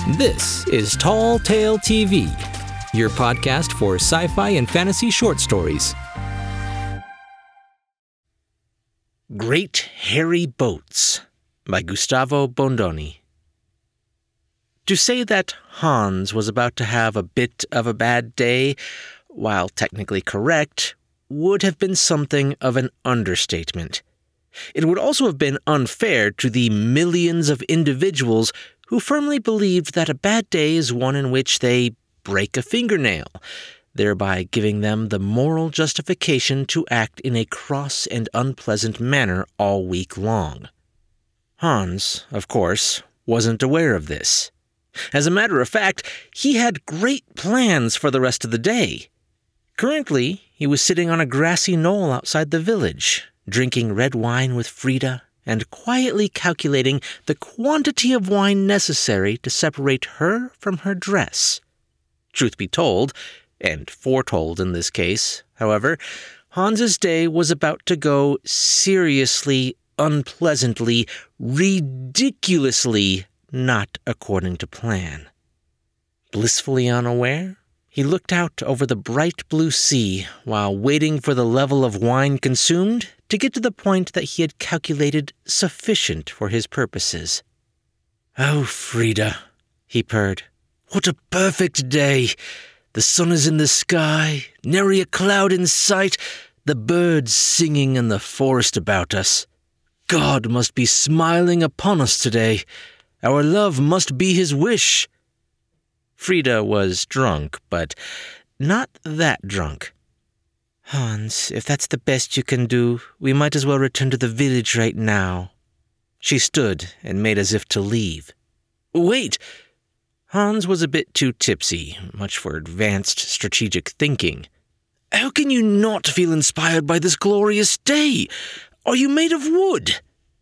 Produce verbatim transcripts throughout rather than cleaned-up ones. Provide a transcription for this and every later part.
This is Tall Tale T V, your podcast for sci-fi and fantasy short stories. Great Hairy Boats by Gustavo Bondoni. To say that Hans was about to have a bit of a bad day, while technically correct, would have been something of an understatement. It would also have been unfair to the millions of individuals who firmly believed that a bad day is one in which they break a fingernail, thereby giving them the moral justification to act in a cross and unpleasant manner all week long. Hans, of course, wasn't aware of this. As a matter of fact, he had great plans for the rest of the day. Currently, he was sitting on a grassy knoll outside the village, drinking red wine with Frida and quietly calculating the quantity of wine necessary to separate her from her dress. Truth be told, and foretold in this case, however, Hans's day was about to go seriously, unpleasantly, ridiculously not according to plan. Blissfully unaware, he looked out over the bright blue sea while waiting for the level of wine consumed to get to the point that he had calculated sufficient for his purposes. "Oh, Frida," he purred, "what a perfect day! The sun is in the sky, nary a cloud in sight, the birds singing in the forest about us. God must be smiling upon us today. Our love must be his wish." Frida was drunk, but not that drunk. "Hans, if that's the best you can do, we might as well return to the village right now." She stood and made as if to leave. "Wait!" Hans was a bit too tipsy, much for advanced strategic thinking. "How can you not feel inspired by this glorious day? Are you made of wood?"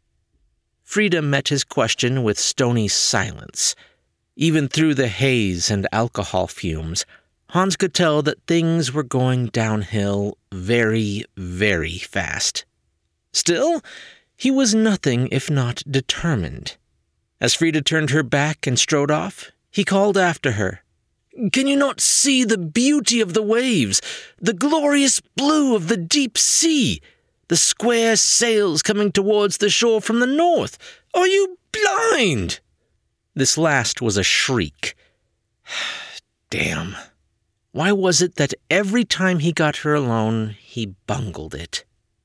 Frida met his question with stony silence. Even through the haze and alcohol fumes, Hans could tell that things were going downhill very, very fast. Still, he was nothing if not determined. As Frida turned her back and strode off, he called after her. "Can you not see the beauty of the waves, the glorious blue of the deep sea, the square sails coming towards the shore from the north? Are you blind?" This last was a shriek. Damn. Why was it that every time he got her alone, he bungled it?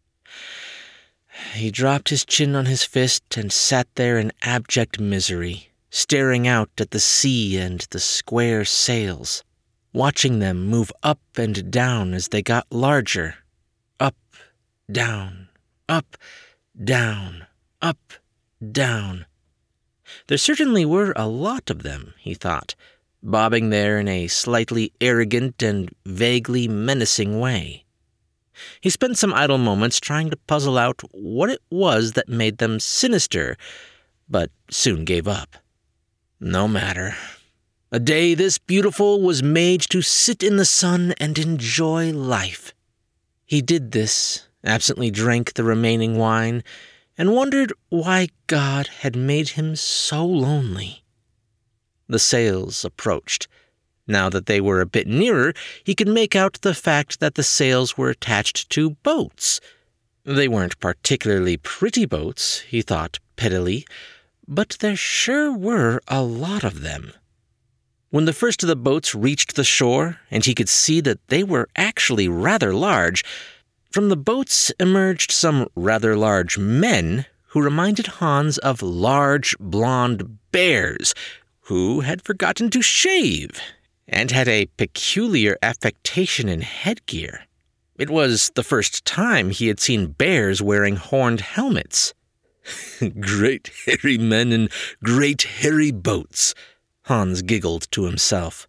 He dropped his chin on his fist and sat there in abject misery, staring out at the sea and the square sails, watching them move up and down as they got larger. Up, down, up, down, up, down. There certainly were a lot of them, he thought, bobbing there in a slightly arrogant and vaguely menacing way. He spent some idle moments trying to puzzle out what it was that made them sinister, but soon gave up. No matter. A day this beautiful was made to sit in the sun and enjoy life. He did this, absently drank the remaining wine, and wondered why God had made him so lonely. The sails approached. Now that they were a bit nearer, he could make out the fact that the sails were attached to boats. They weren't particularly pretty boats, he thought pettily, but there sure were a lot of them. When the first of the boats reached the shore, and he could see that they were actually rather large, from the boats emerged some rather large men who reminded Hans of large blonde bears who had forgotten to shave and had a peculiar affectation in headgear. It was the first time he had seen bears wearing horned helmets. "Great hairy men in great hairy boats," Hans giggled to himself.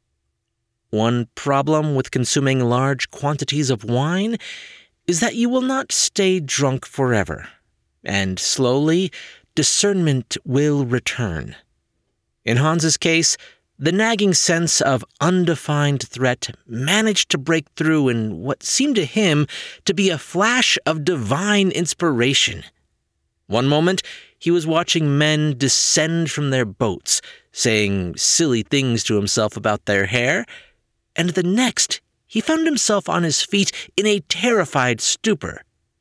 One problem with consuming large quantities of wine is that you will not stay drunk forever, and slowly, discernment will return. In Hans's case, the nagging sense of undefined threat managed to break through in what seemed to him to be a flash of divine inspiration. One moment, he was watching men descend from their boats, saying silly things to himself about their hair, and the next, he found himself on his feet in a terrified stupor.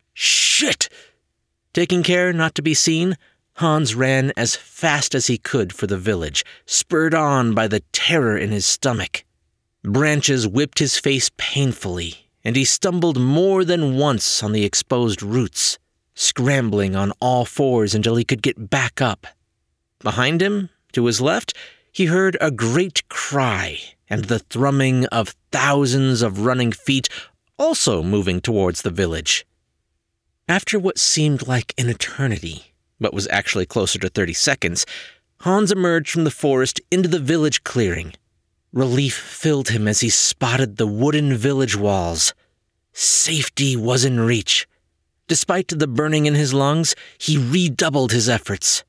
Shit! Taking care not to be seen, Hans ran as fast as he could for the village, spurred on by the terror in his stomach. Branches whipped his face painfully, and he stumbled more than once on the exposed roots, scrambling on all fours until he could get back up. Behind him, to his left, he heard a great cry and the thrumming of thousands of running feet also moving towards the village. After what seemed like an eternity, but was actually closer to thirty seconds, Hans emerged from the forest into the village clearing. Relief filled him as he spotted the wooden village walls. Safety was in reach. Despite the burning in his lungs, he redoubled his efforts.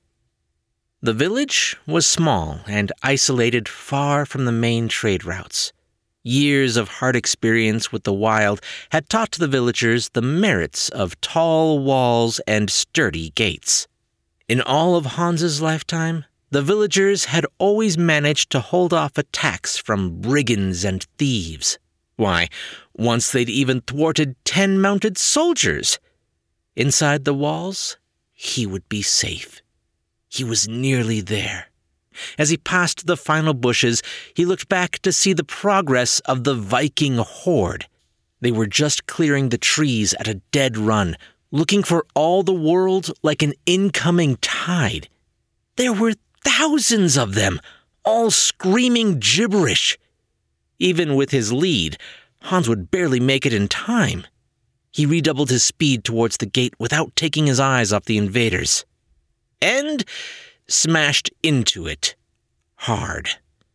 The village was small and isolated far from the main trade routes. Years of hard experience with the wild had taught the villagers the merits of tall walls and sturdy gates. In all of Hans's lifetime, the villagers had always managed to hold off attacks from brigands and thieves. Why, once they'd even thwarted ten mounted soldiers. Inside the walls, he would be safe. He was nearly there. As he passed the final bushes, he looked back to see the progress of the Viking horde. They were just clearing the trees at a dead run, looking for all the world like an incoming tide. There were thousands of them, all screaming gibberish. Even with his lead, Hans would barely make it in time. He redoubled his speed towards the gate without taking his eyes off the invaders. And smashed into it, hard.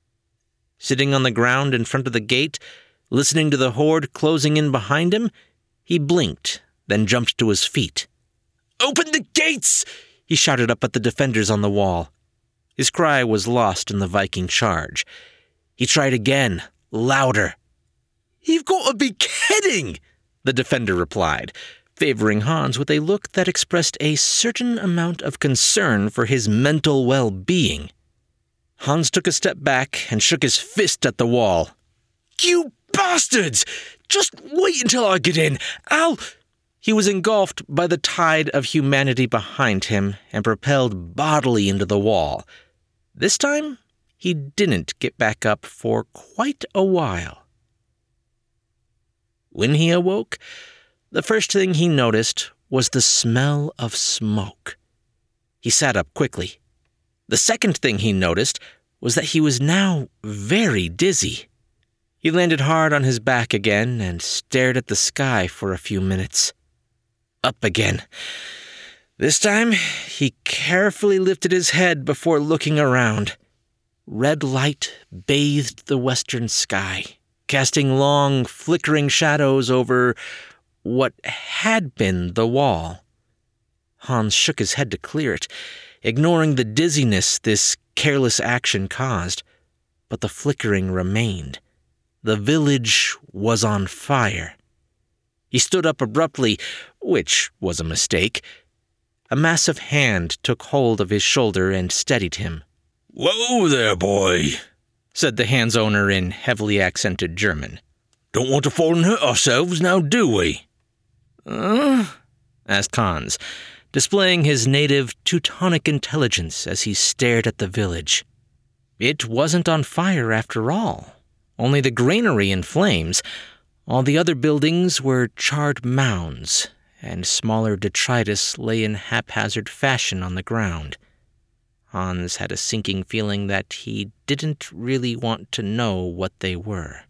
Sitting on the ground in front of the gate, listening to the horde closing in behind him, he blinked, then jumped to his feet. "Open the gates!" he shouted up at the defenders on the wall. His cry was lost in the Viking charge. He tried again, louder. "You've got to be kidding!" the defender replied, favoring Hans with a look that expressed a certain amount of concern for his mental well-being. Hans took a step back and shook his fist at the wall. "You bastards! Just wait until I get in. I'll—" He was engulfed by the tide of humanity behind him and propelled bodily into the wall. This time, he didn't get back up for quite a while. When he awoke, the first thing he noticed was the smell of smoke. He sat up quickly. The second thing he noticed was that he was now very dizzy. He landed hard on his back again and stared at the sky for a few minutes. Up again. This time, he carefully lifted his head before looking around. Red light bathed the western sky, casting long, flickering shadows over what had been the wall. Hans shook his head to clear it, ignoring the dizziness this careless action caused. But the flickering remained. The village was on fire. He stood up abruptly, which was a mistake. A massive hand took hold of his shoulder and steadied him. "Whoa there, boy," said the hand's owner in heavily accented German. "Don't want to fall and hurt ourselves, now do we?" Uh? asked Hans, displaying his native Teutonic intelligence as he stared at the village. It wasn't on fire after all, only the granary in flames. All the other buildings were charred mounds, and smaller detritus lay in haphazard fashion on the ground. Hans had a sinking feeling that he didn't really want to know what they were.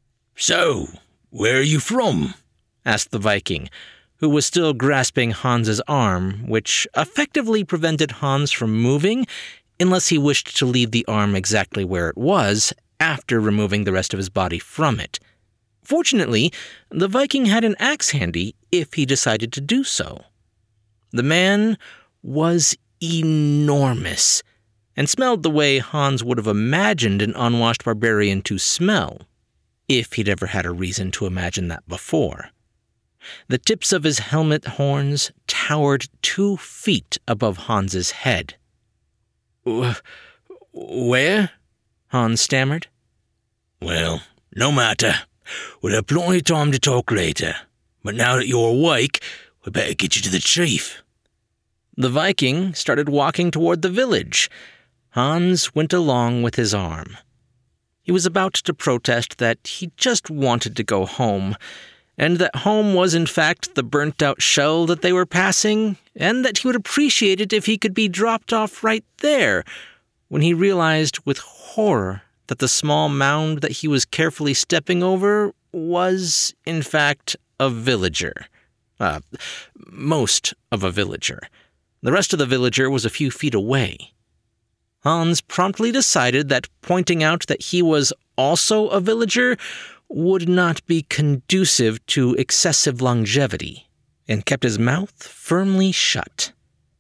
"So, where are you from?" asked the Viking, who was still grasping Hans's arm, which effectively prevented Hans from moving unless he wished to leave the arm exactly where it was after removing the rest of his body from it. Fortunately, the Viking had an axe handy if he decided to do so. The man was enormous, and smelled the way Hans would have imagined an unwashed barbarian to smell, if he'd ever had a reason to imagine that before. The tips of his helmet horns towered two feet above Hans's head. "Where?" Hans stammered. Well, no matter. We'll have plenty of time to talk later. But now that you're awake, we better get you to the chief." The Viking started walking toward the village. Hans went along with his arm. He was about to protest that he just wanted to go home, and that home was in fact the burnt-out shell that they were passing, and that he would appreciate it if he could be dropped off right there, when he realized with horror that the small mound that he was carefully stepping over was, in fact, a villager. Uh, most of a villager. The rest of the villager was a few feet away. Hans promptly decided that pointing out that he was also a villager would not be conducive to excessive longevity, and kept his mouth firmly shut.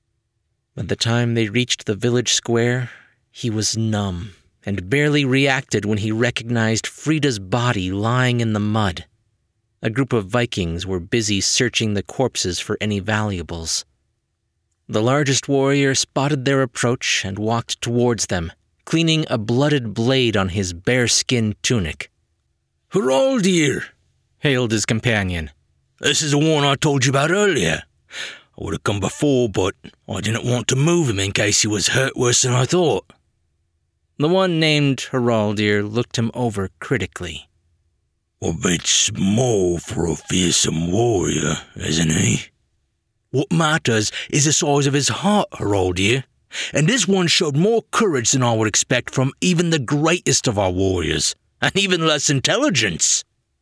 By the time they reached the village square, he was numb and barely reacted when he recognized Frida's body lying in the mud. A group of Vikings were busy searching the corpses for any valuables. The largest warrior spotted their approach and walked towards them, cleaning a blooded blade on his bearskin tunic. "Haraldir," hailed his companion. "This is the one I told you about earlier. I would have come before, but I didn't want to move him in case he was hurt worse than I thought." The one named Haraldir looked him over critically. "A bit small for a fearsome warrior, isn't he? What matters is the size of his heart, Haraldir, and this one showed more courage than I would expect from even the greatest of our warriors, and even less intelligence."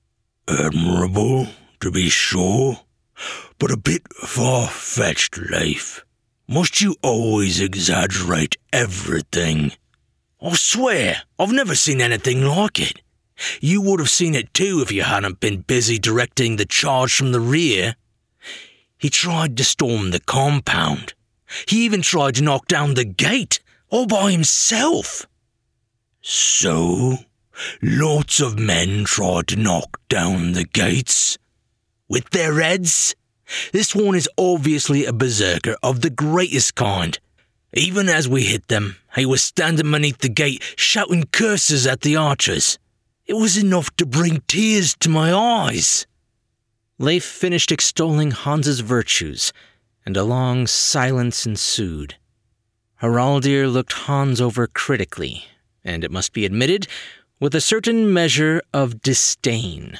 "Admirable, to be sure, but a bit far-fetched, Leif. Must you always exaggerate everything? I swear, I've never seen anything like it. You would have seen it too if you hadn't been busy directing the charge from the rear. He tried to storm the compound. He even tried to knock down the gate, all by himself." "So, lots of men tried to knock down the gates? With their heads? This one is obviously a berserker of the greatest kind. Even as we hit them, he was standing beneath the gate shouting curses at the archers. It was enough to bring tears to my eyes." Leif finished extolling Hans's virtues, and a long silence ensued. Haraldir looked Hans over critically, and it must be admitted, with a certain measure of disdain.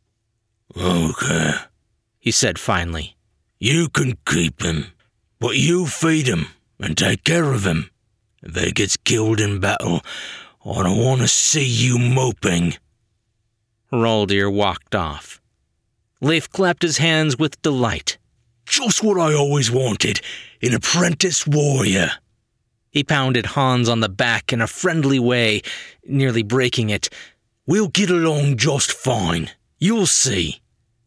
"Okay," he said finally. "You can keep him, but you feed him and take care of him. If he gets killed in battle, I don't want to see you moping." Haraldir walked off. Leif clapped his hands with delight. "Just what I always wanted, an apprentice warrior." He pounded Hans on the back in a friendly way, nearly breaking it. "We'll get along just fine. You'll see."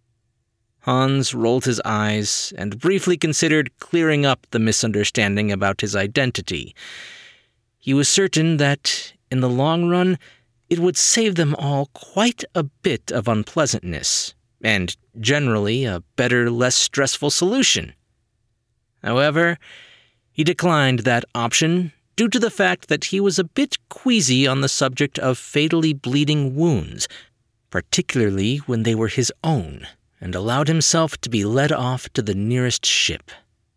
Hans rolled his eyes and briefly considered clearing up the misunderstanding about his identity. He was certain that, in the long run, it would save them all quite a bit of unpleasantness, and generally a better, less stressful solution. However, he declined that option due to the fact that he was a bit queasy on the subject of fatally bleeding wounds, particularly when they were his own, and allowed himself to be led off to the nearest ship.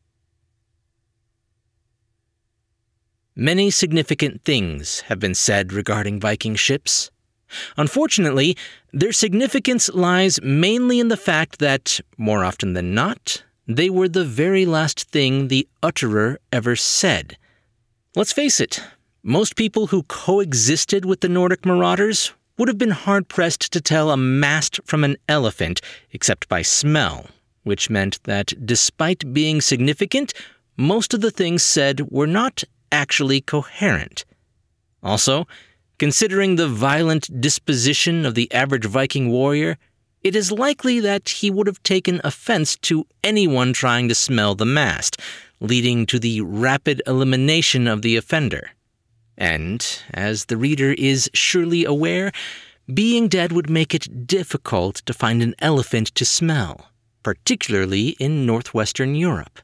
Many significant things have been said regarding Viking ships. Unfortunately, their significance lies mainly in the fact that, more often than not, they were the very last thing the utterer ever said. Let's face it, most people who coexisted with the Nordic marauders would have been hard-pressed to tell a mast from an elephant, except by smell, which meant that despite being significant, most of the things said were not actually coherent. Also, considering the violent disposition of the average Viking warrior, it is likely that he would have taken offense to anyone trying to smell the mast, leading to the rapid elimination of the offender. And, as the reader is surely aware, being dead would make it difficult to find an elephant to smell, particularly in northwestern Europe.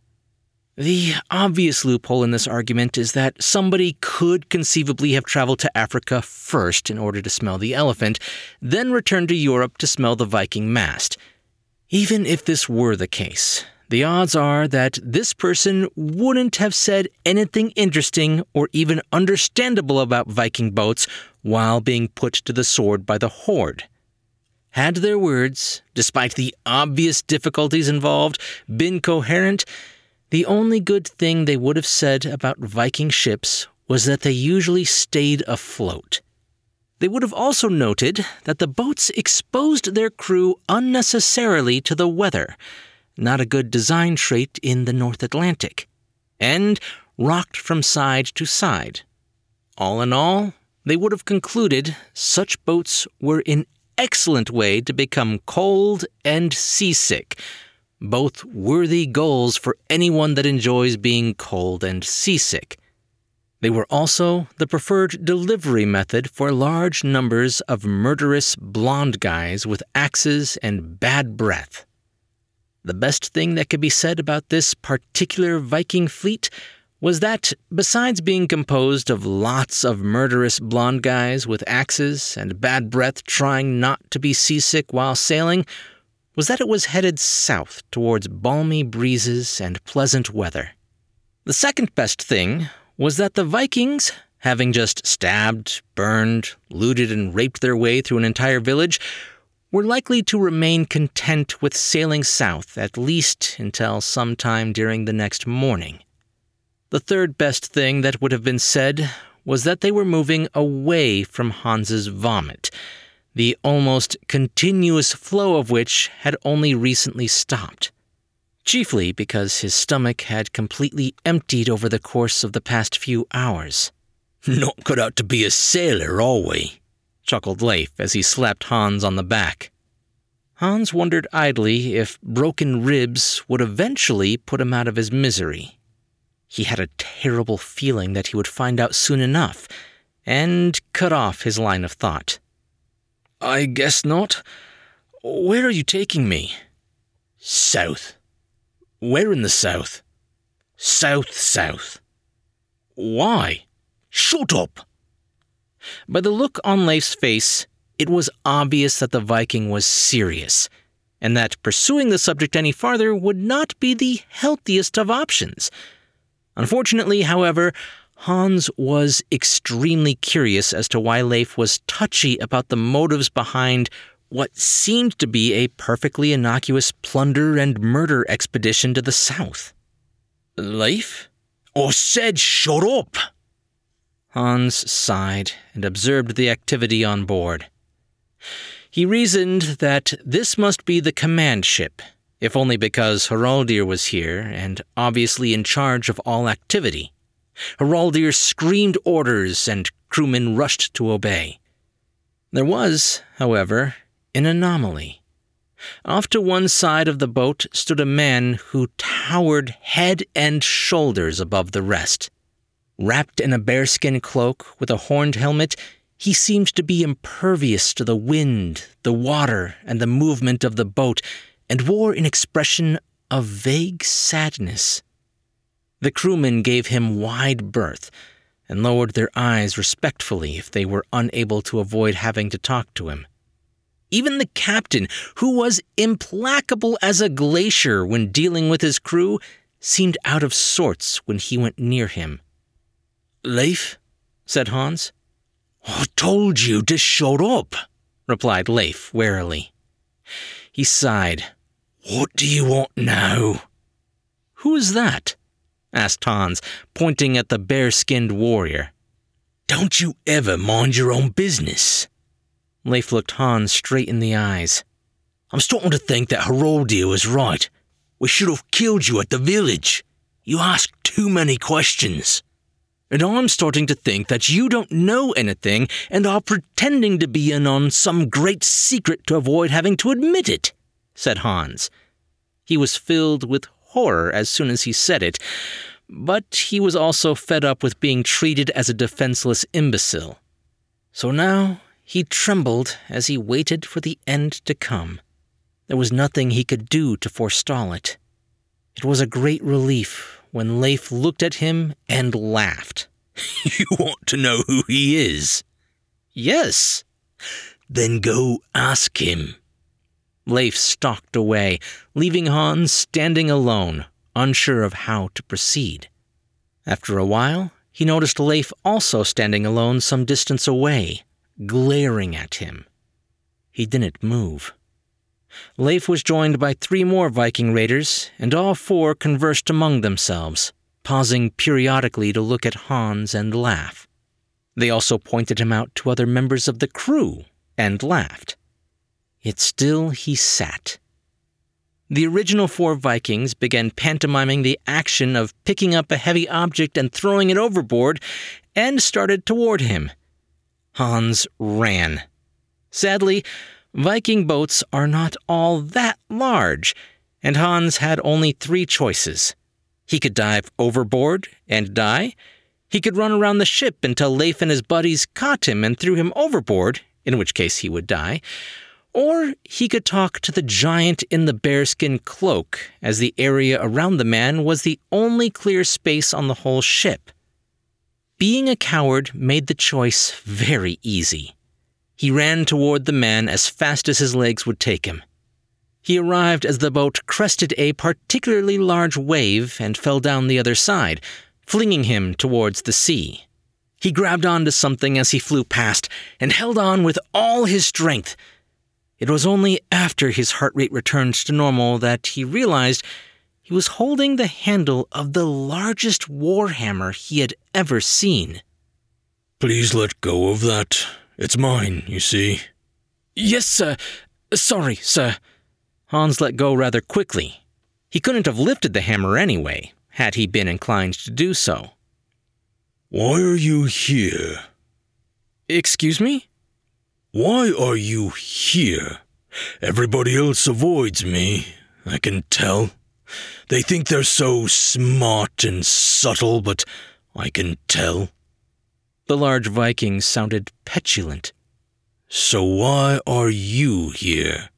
The obvious loophole in this argument is that somebody could conceivably have traveled to Africa first in order to smell the elephant, then return to Europe to smell the Viking mast. Even if this were the case, the odds are that this person wouldn't have said anything interesting or even understandable about Viking boats while being put to the sword by the horde. Had their words, despite the obvious difficulties involved, been coherent, the only good thing they would have said about Viking ships was that they usually stayed afloat. They would have also noted that the boats exposed their crew unnecessarily to the weather, not a good design trait in the North Atlantic, and rocked from side to side. All in all, they would have concluded such boats were an excellent way to become cold and seasick, both worthy goals for anyone that enjoys being cold and seasick. They were also the preferred delivery method for large numbers of murderous blonde guys with axes and bad breath. The best thing that could be said about this particular Viking fleet was that, besides being composed of lots of murderous blonde guys with axes and bad breath trying not to be seasick while sailing, was that it was headed south towards balmy breezes and pleasant weather. The second best thing was that the Vikings, having just stabbed, burned, looted, and raped their way through an entire village, were likely to remain content with sailing south at least until sometime during the next morning. The third best thing that would have been said was that they were moving away from Hans's vomit, the almost continuous flow of which had only recently stopped, chiefly because his stomach had completely emptied over the course of the past few hours. "Not cut out to be a sailor, are we?" chuckled Leif as he slapped Hans on the back. Hans wondered idly if broken ribs would eventually put him out of his misery. He had a terrible feeling that he would find out soon enough, and cut off his line of thought. "I guess not. Where are you taking me?" "South." "Where in the south?" "South, south." "Why?" "Shut up!" By the look on Leif's face, it was obvious that the Viking was serious, and that pursuing the subject any farther would not be the healthiest of options. Unfortunately, however, Hans was extremely curious as to why Leif was touchy about the motives behind what seemed to be a perfectly innocuous plunder and murder expedition to the south. "Leif?" "I said shut up!" Hans sighed and observed the activity on board. He reasoned that this must be the command ship, if only because Haraldir was here and obviously in charge of all activity. Haraldir screamed orders and crewmen rushed to obey. There was, however, an anomaly. Off to one side of the boat stood a man who towered head and shoulders above the rest. Wrapped in a bearskin cloak with a horned helmet, he seemed to be impervious to the wind, the water, and the movement of the boat, and wore an expression of vague sadness. The crewmen gave him wide berth, and lowered their eyes respectfully if they were unable to avoid having to talk to him. Even the captain, who was implacable as a glacier when dealing with his crew, seemed out of sorts when he went near him. "Leif?" said Hans. "I told you to shut up," replied Leif warily. He sighed. "What do you want now?" "Who is that?" asked Hans, pointing at the bare-skinned warrior. "Don't you ever mind your own business?" Leif looked Hans straight in the eyes. "I'm starting to think that Haraldir was right. We should have killed you at the village. You ask too many questions." "And I'm starting to think that you don't know anything and are pretending to be in on some great secret to avoid having to admit it," said Hans. He was filled with horror as soon as he said it, but he was also fed up with being treated as a defenseless imbecile. So now he trembled as he waited for the end to come. There was nothing he could do to forestall it. It was a great relief when Leif looked at him and laughed. You want to know who he is? Yes. Then go ask him. Leif stalked away, leaving Hans standing alone, unsure of how to proceed. After a while, he noticed Leif also standing alone some distance away, glaring at him. He didn't move. Leif was joined by three more Viking raiders, and all four conversed among themselves, pausing periodically to look at Hans and laugh. They also pointed him out to other members of the crew and laughed. Yet still he sat. The original four Vikings began pantomiming the action of picking up a heavy object and throwing it overboard, and started toward him. Hans ran. Sadly, Viking boats are not all that large, and Hans had only three choices. He could dive overboard and die. He could run around the ship until Leif and his buddies caught him and threw him overboard, in which case he would die. Or he could talk to the giant in the bearskin cloak, as the area around the man was the only clear space on the whole ship. Being a coward made the choice very easy. He ran toward the man as fast as his legs would take him. He arrived as the boat crested a particularly large wave and fell down the other side, flinging him towards the sea. He grabbed onto something as he flew past and held on with all his strength. It was only after his heart rate returned to normal that he realized he was holding the handle of the largest warhammer he had ever seen. Please let go of that. It's mine, you see. Yes, sir. Sorry, sir. Hans let go rather quickly. He couldn't have lifted the hammer anyway, had he been inclined to do so. Why are you here? Excuse me? Why are you here? Everybody else avoids me, I can tell. They think they're so smart and subtle, but I can tell. The large Viking sounded petulant. So why are you here?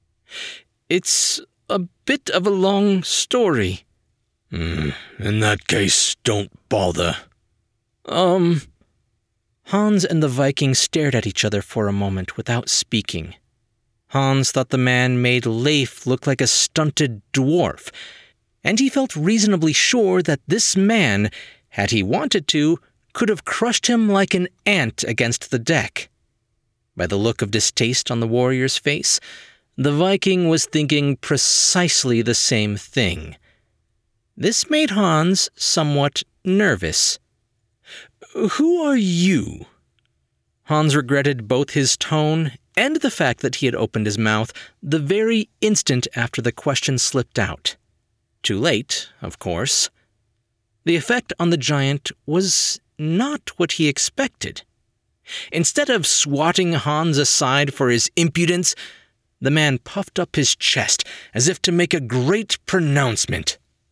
It's a bit of a long story. Mm, in that case, don't bother. Um... Hans and the Viking stared at each other for a moment without speaking. Hans thought the man made Leif look like a stunted dwarf, and he felt reasonably sure that this man, had he wanted to, could have crushed him like an ant against the deck. By the look of distaste on the warrior's face, the Viking was thinking precisely the same thing. This made Hans somewhat nervous. Who are you? Hans regretted both his tone and the fact that he had opened his mouth the very instant after the question slipped out. Too late, of course. The effect on the giant was not what he expected. Instead of swatting Hans aside for his impudence, the man puffed up his chest as if to make a great pronouncement.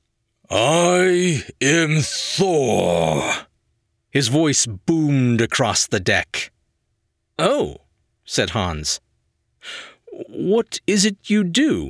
I am Thor. His voice boomed across the deck. Oh, said Hans. What is it you do?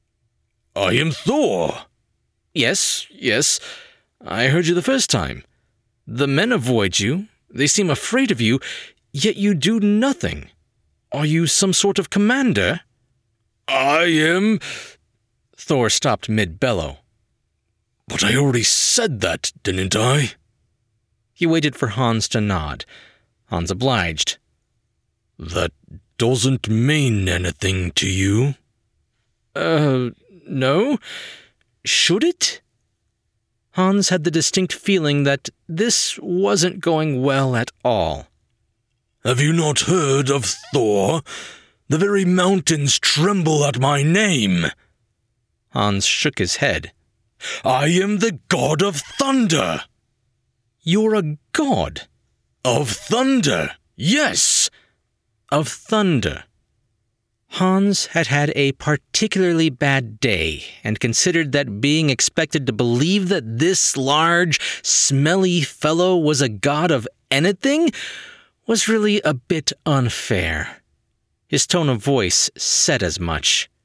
I am Thor. Yes, yes, I heard you the first time. The men avoid you, they seem afraid of you, yet you do nothing. Are you some sort of commander? I am... Thor stopped mid-bellow. But I already said that, didn't I? He waited for Hans to nod. Hans obliged. That doesn't mean anything to you? Uh, no. Should it? Hans had the distinct feeling that this wasn't going well at all. Have you not heard of Thor? The very mountains tremble at my name. Hans shook his head. I am the god of thunder. You're a god? Of thunder, yes. Of thunder. Hans had had a particularly bad day and considered that being expected to believe that this large, smelly fellow was a god of anything was really a bit unfair. His tone of voice said as much.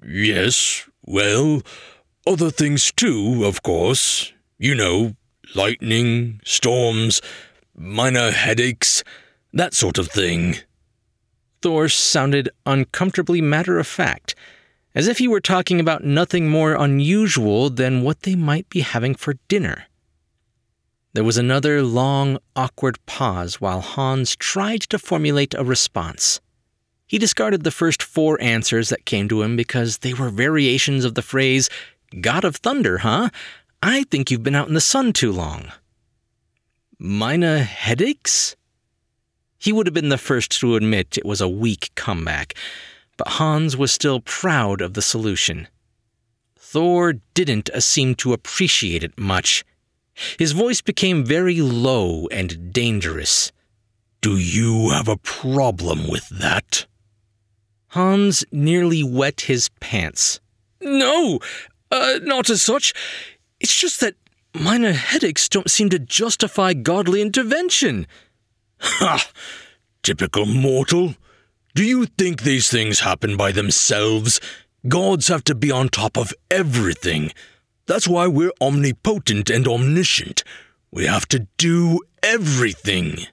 Yes, well, other things too, of course. You know, lightning, storms, minor headaches, that sort of thing. Thor sounded uncomfortably matter-of-fact, as if he were talking about nothing more unusual than what they might be having for dinner. There was another long, awkward pause while Hans tried to formulate a response. He discarded the first four answers that came to him because they were variations of the phrase, "God of Thunder, huh? I think you've been out in the sun too long." Minor headaches? He would have been the first to admit it was a weak comeback, but Hans was still proud of the solution. Thor didn't seem to appreciate it much. His voice became very low and dangerous. Do you have a problem with that? Hans nearly wet his pants. No, uh, not as such. It's just that minor headaches don't seem to justify godly intervention. Ha! Typical mortal. Do you think these things happen by themselves? Gods have to be on top of everything. That's why we're omnipotent and omniscient. We have to do everything.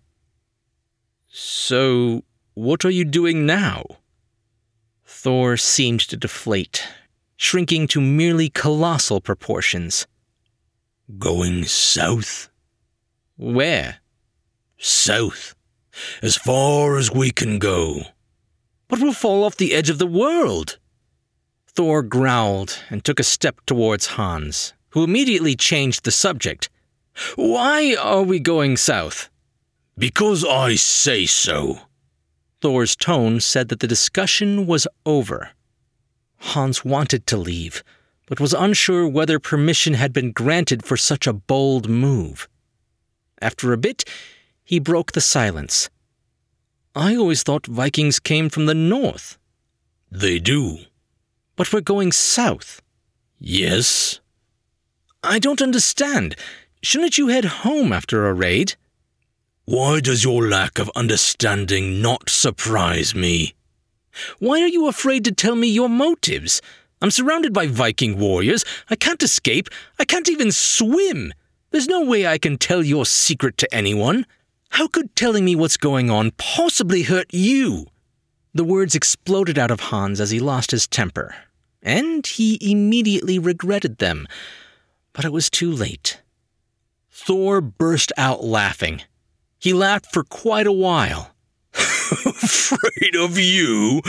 So, what are you doing now? Thor seemed to deflate, shrinking to merely colossal proportions. Going south? Where? South. As far as we can go. But we'll fall off the edge of the world. Thor growled and took a step towards Hans, who immediately changed the subject. Why are we going south? Because I say so. Thor's tone said that the discussion was over. Hans wanted to leave, but was unsure whether permission had been granted for such a bold move. After a bit, he broke the silence. I always thought Vikings came from the north. They do. But we're going south. Yes. I don't understand. Shouldn't you head home after a raid? Why does your lack of understanding not surprise me? Why are you afraid to tell me your motives? I'm surrounded by Viking warriors. I can't escape. I can't even swim. There's no way I can tell your secret to anyone. How could telling me what's going on possibly hurt you? The words exploded out of Hans as he lost his temper, and he immediately regretted them. But it was too late. Thor burst out laughing. He laughed for quite a while. Afraid of you?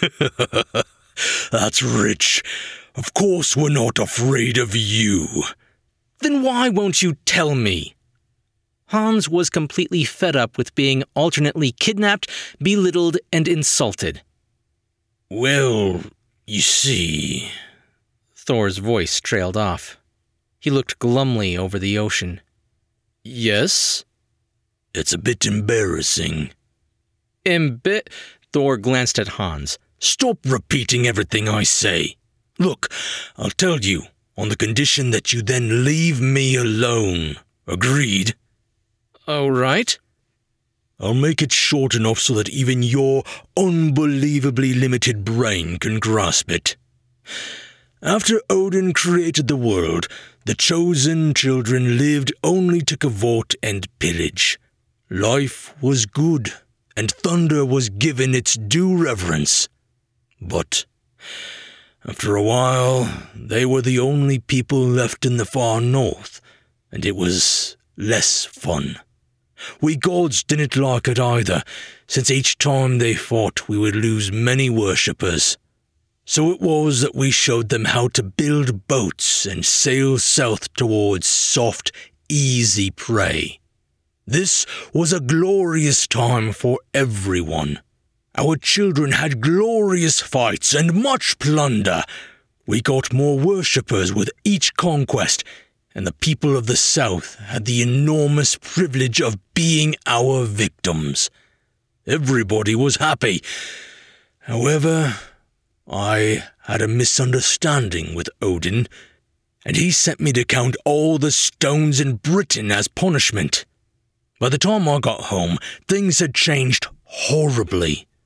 That's rich. Of course we're not afraid of you. Then why won't you tell me? Hans was completely fed up with being alternately kidnapped, belittled, and insulted. Well, you see... Thor's voice trailed off. He looked glumly over the ocean. Yes? It's a bit embarrassing. Embi... Thor glanced at Hans. Stop repeating everything I say. Look, I'll tell you, on the condition that you then leave me alone. Agreed? All right. I'll make it short enough so that even your unbelievably limited brain can grasp it. After Odin created the world, the chosen children lived only to cavort and pillage. Life was good, and thunder was given its due reverence. But after a while, they were the only people left in the far north, and it was less fun. We gods didn't like it either, since each time they fought we would lose many worshippers. So it was that we showed them how to build boats and sail south towards soft, easy prey. This was a glorious time for everyone. Our children had glorious fights and much plunder. We got more worshippers with each conquest, and the people of the south had the enormous privilege of being our victims. Everybody was happy. However, I had a misunderstanding with Odin, and he sent me to count all the stones in Britain as punishment. By the time I got home, things had changed horribly.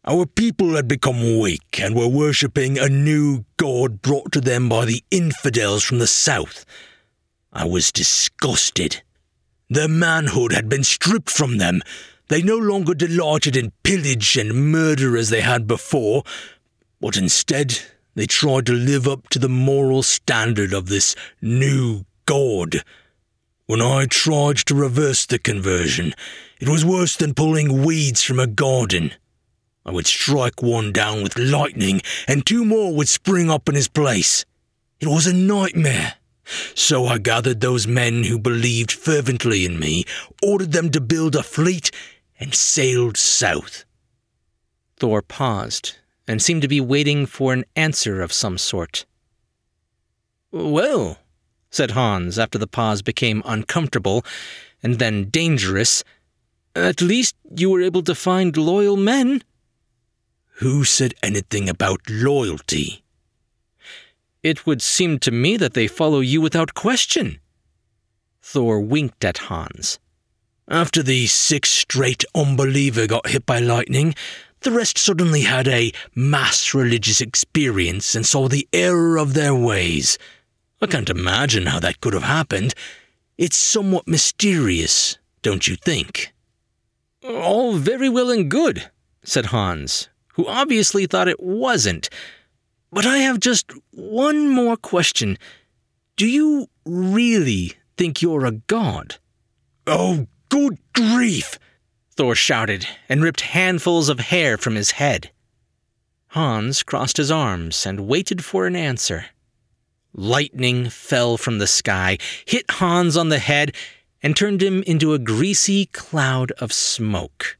Our people had become weak and were worshipping a new god brought to them by the infidels from the south. I was disgusted. Their manhood had been stripped from them. They no longer delighted in pillage and murder as they had before, but instead they tried to live up to the moral standard of this new god. When I tried to reverse the conversion, it was worse than pulling weeds from a garden. I would strike one down with lightning, and two more would spring up in his place. It was a nightmare. So I gathered those men who believed fervently in me, ordered them to build a fleet, and sailed south. Thor paused, and seemed to be waiting for an answer of some sort. "Well," said Hans after the pause became uncomfortable, and then dangerous, "at least you were able to find loyal men." Who said anything about loyalty? "It would seem to me that they follow you without question." Thor winked at Hans. After the sixth straight unbeliever got hit by lightning, the rest suddenly had a mass religious experience and saw the error of their ways. I can't imagine how that could have happened. It's somewhat mysterious, don't you think? "All very well and good," said Hans, who obviously thought it wasn't. "But I have just one more question. Do you really think you're a god?" "Oh, good grief!" Thor shouted, and ripped handfuls of hair from his head. Hans crossed his arms and waited for an answer. Lightning fell from the sky, hit Hans on the head, and turned him into a greasy cloud of smoke.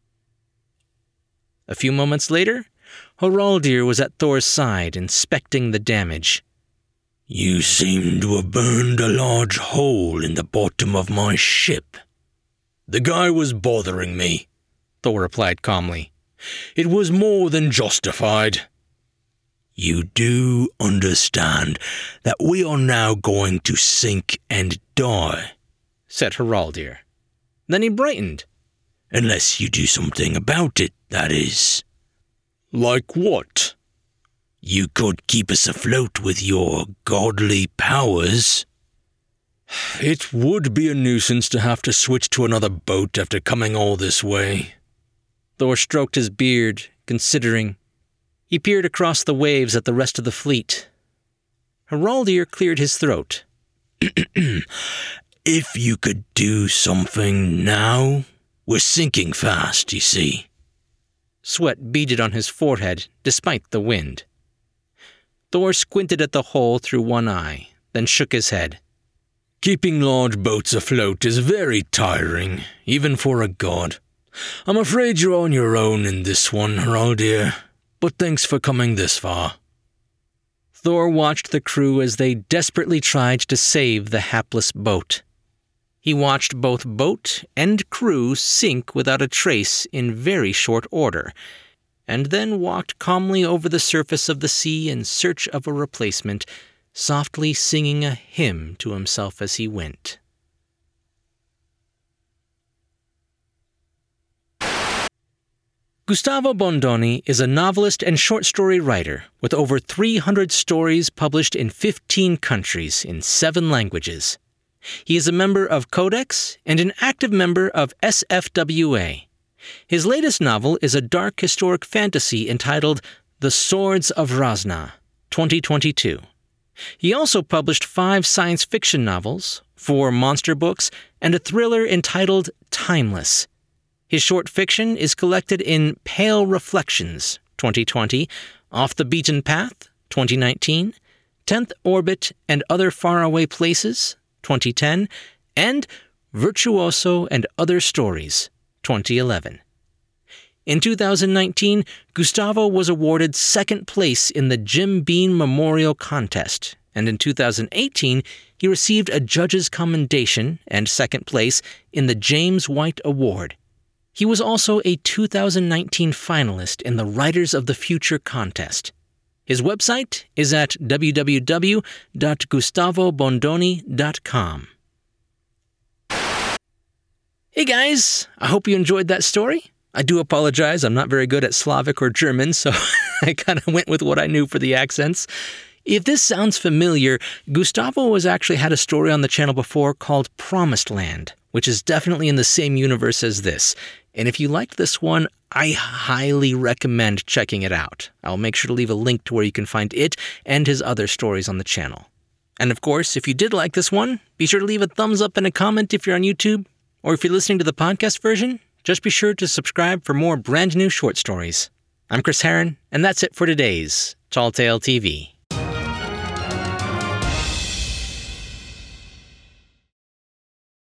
A few moments later, Haraldir was at Thor's side, inspecting the damage. "You seem to have burned a large hole in the bottom of my ship." "The guy was bothering me," Thor replied calmly. "It was more than justified." "You do understand that we are now going to sink and die," said Haraldir. Then he brightened. "Unless you do something about it, that is." "Like what?" "You could keep us afloat with your godly powers." "It would be a nuisance to have to switch to another boat after coming all this way." Thor stroked his beard, considering. He peered across the waves at the rest of the fleet. Haraldir cleared his throat. "If you could do something now, we're sinking fast, you see." Sweat beaded on his forehead, despite the wind. Thor squinted at the hole through one eye, then shook his head. "Keeping large boats afloat is very tiring, even for a god. I'm afraid you're on your own in this one, Haraldir, but thanks for coming this far." Thor watched the crew as they desperately tried to save the hapless boat. He watched both boat and crew sink without a trace in very short order, and then walked calmly over the surface of the sea in search of a replacement, softly singing a hymn to himself as he went. Gustavo Bondoni is a novelist and short story writer with over three hundred stories published in fifteen countries in seven languages. He is a member of Codex and an active member of S F W A. His latest novel is a dark historic fantasy entitled The Swords of Razna, twenty twenty-two. He also published five science fiction novels, four monster books, and a thriller entitled Timeless. His short fiction is collected in Pale Reflections, twenty twenty, Off the Beaten Path, twenty nineteen, Tenth Orbit and Other Faraway Places, twenty ten, and Virtuoso and Other Stories, twenty eleven. In two thousand nineteen, Gustavo was awarded second place in the Jim Beam Memorial Contest, and in two thousand eighteen, he received a judge's commendation and second place in the James White Award. He was also a two thousand nineteen finalist in the Writers of the Future contest. His website is at w w w dot gustavo bondoni dot com. Hey guys, I hope you enjoyed that story. I do apologize, I'm not very good at Slavic or German, so I kind of went with what I knew for the accents. If this sounds familiar, Gustavo has actually had a story on the channel before called Promised Land, which is definitely in the same universe as this. And if you liked this one, I highly recommend checking it out. I'll make sure to leave a link to where you can find it and his other stories on the channel. And of course, if you did like this one, be sure to leave a thumbs up and a comment if you're on YouTube. Or if you're listening to the podcast version, just be sure to subscribe for more brand new short stories. I'm Chris Herron, and that's it for today's Tall Tale T V.